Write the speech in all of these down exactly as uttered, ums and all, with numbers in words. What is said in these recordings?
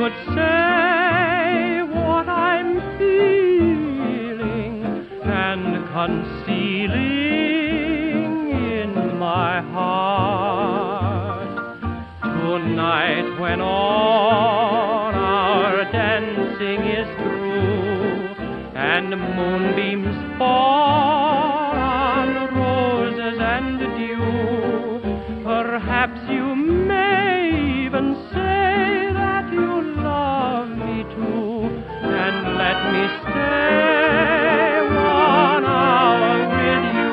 could say what I'm feeling and concealing in my heart. Tonight, when all our dancing is through and moonbeams fall on roses and dew, perhaps you may even say that you love me too, and let me stay one hour with you.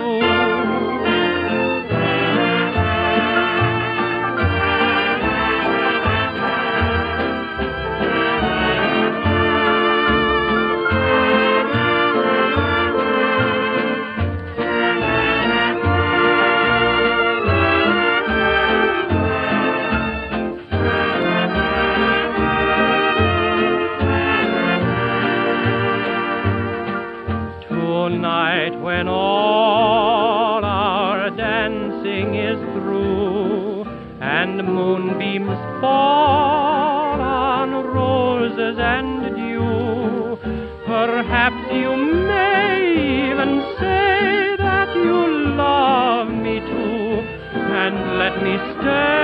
Tonight, when all our dancing is through and moonbeams fall on roses and dew, perhaps you may even say that you love me too, and let me stay